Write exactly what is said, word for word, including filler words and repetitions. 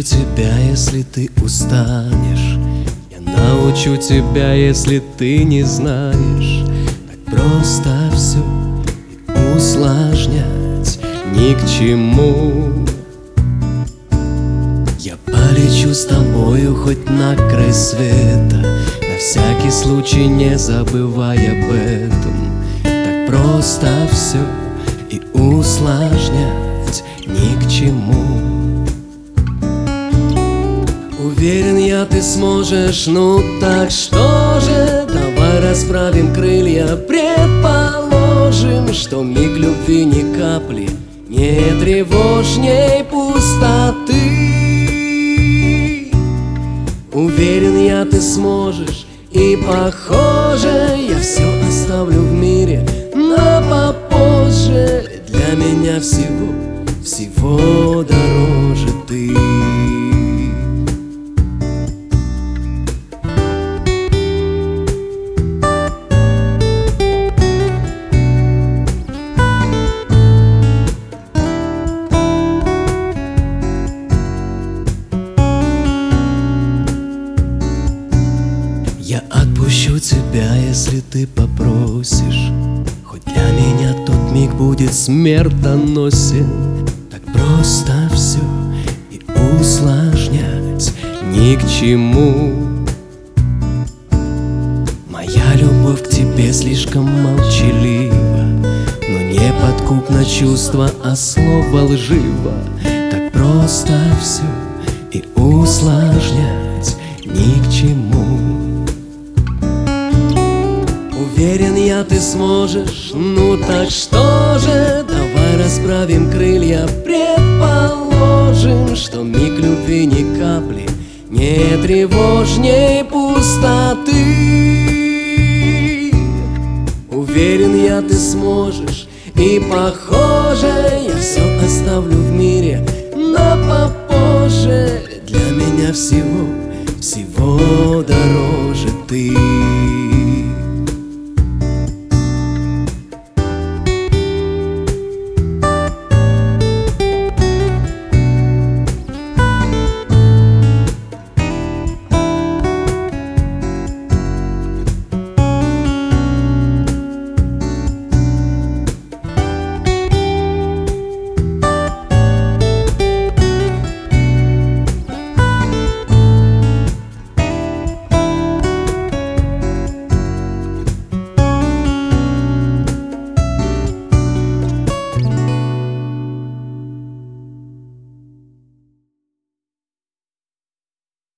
тебя, если ты устанешь. Я научу тебя, если ты не знаешь. Так просто все и усложнять ни к чему. Я полечу с тобою хоть на край света, на всякий случай не забывай об этом. Так просто все и усложнять ни к чему. Уверен я, ты сможешь, ну так что же? Давай расправим крылья, предположим, что миг любви ни капли не тревожней пустоты. Уверен я, ты сможешь, и похоже, я все оставлю в мире на попозже. Для меня всего, всего дороже ты. Я отпущу тебя, если ты попросишь. Хоть для меня тот миг будет смертоносен. Так просто все и усложнять ни к чему. Моя любовь к тебе слишком молчалива, но неподкупно чувство, а слово лживо. Так просто все и усложнять ни к чему. Уверен я, ты сможешь, ну так что же? Давай расправим крылья, предположим, что миг любви ни капли не тревожней пустоты. Уверен я, ты сможешь, и похоже, я все оставлю в мире